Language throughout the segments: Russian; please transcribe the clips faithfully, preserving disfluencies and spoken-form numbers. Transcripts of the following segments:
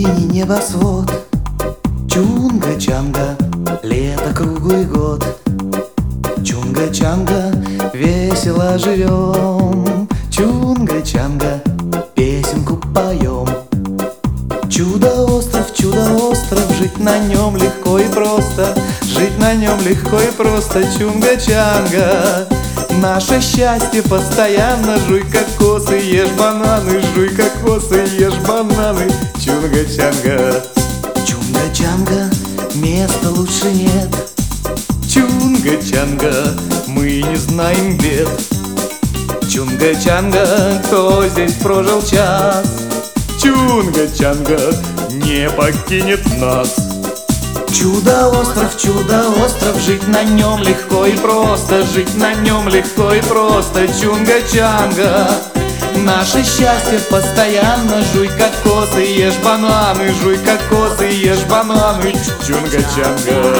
Синий небосвод, Чунга-чанга, лето круглый год. Чунга-чанга, весело живем, Чунга-чанга, песенку поем. Чудо-остров, чудо-остров, жить на нем легко и просто, жить на нем легко и просто, Чунга-чанга. Наше счастье постоянно, жуй кокосы, ешь бананы, жуй кокосы, ешь бананы, Чунга-чанга. Чунга-чанга, места лучше нет, Чунга-чанга, мы не знаем бед. Чунга-чанга, кто здесь прожил час, Чунга-чанга не покинет нас. Чудо-остров, чудо-остров, жить на нем легко и просто, жить на нем легко и просто, Чунга-чанга. Наше счастье постоянно, жуй кокосы, ешь бананы, жуй кокосы, ешь бананы, Чунга-чанга.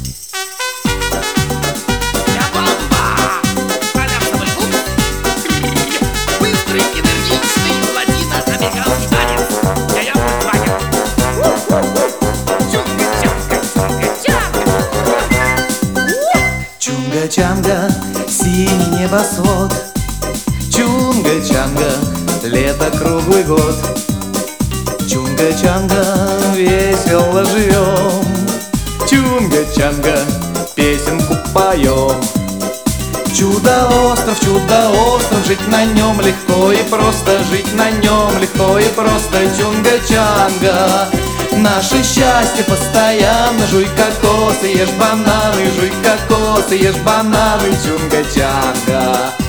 Чунга-чанга, синий небосвод, Чунга-чанга, лето круглый год. Чунга-чанга, весело живем, Чунга-чанга, песенку поем. Чудо-остров, чудо-остров, жить на нем легко и просто, жить на нем легко и просто, Чунга-чанга. Наше счастье постоянно, жуй кокосы, ешь бананы, жуй кокосы, ешь бананы, Чунга-чанга.